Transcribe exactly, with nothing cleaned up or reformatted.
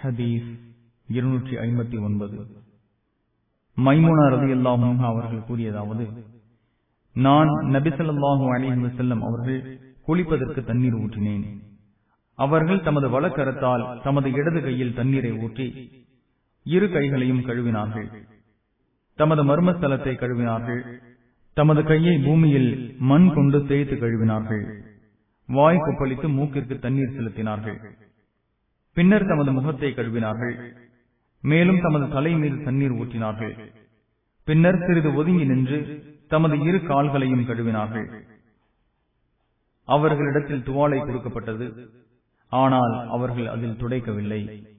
ஹதீஸ் இருநூற்றி ஐம்பத்தி ஒன்பது. மைமுனா ரலியல்லாஹு அன்ஹா அவர்கள் கூறியதாவது, நான் நபி ஸல்லல்லாஹு அலைஹி வஸல்லம் அவர்கள் குளிப்பதற்கு தண்ணீர் ஊற்றினேன். அவர்கள் தமது வலக்கரத்தால் தமது இடது கையில் தண்ணீரை ஊற்றி இரு கைகளையும் கழுவினார்கள். தமது மர்மஸ்தலத்தை கழுவினார்கள். தமது கையை பூமியில் மண் கொண்டு தேய்த்து கழுவினார்கள். வாய் கொப்பளித்து மூக்கிற்கு தண்ணீர் செலுத்தினார்கள். பின்னர் தமது முகத்தை கழுவினார்கள். மேலும் தமது தலை மீது தண்ணீர் ஊற்றினார்கள். பின்னர் சிறிது ஒதுங்கி நின்று தமது இரு கால்களையும் கழுவினார்கள். அவர்களிடத்தில் துவாலை கொடுக்கப்பட்டது, ஆனால் அவர்கள் அதில் துடைக்கவில்லை.